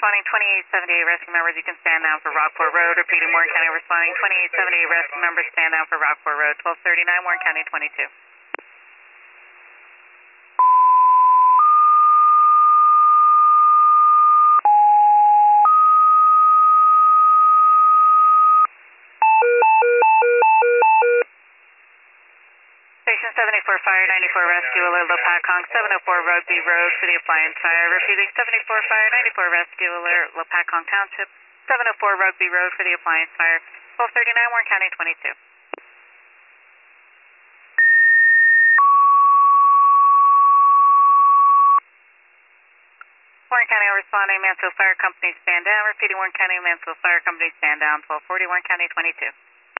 responding 2878 rescue members, you can stand down for Rockport Road. Repeating, Warren County responding 2878 rescue members, stand down for Rockport Road. 1239, Warren County 22. Station 74 Fire, 94 Rescue, alert Lopatcong, 704 Rugby Road for the appliance fire. Repeating, 74 Fire, 94 Rescue, alert Lopatcong Township, 704 Rugby Road for the appliance fire. 1239, Warren County 22. Warren County responding, Mansfield Fire Company stand down. Repeating, Warren County Mansfield Fire Company stand down. 1240, Warren County 22.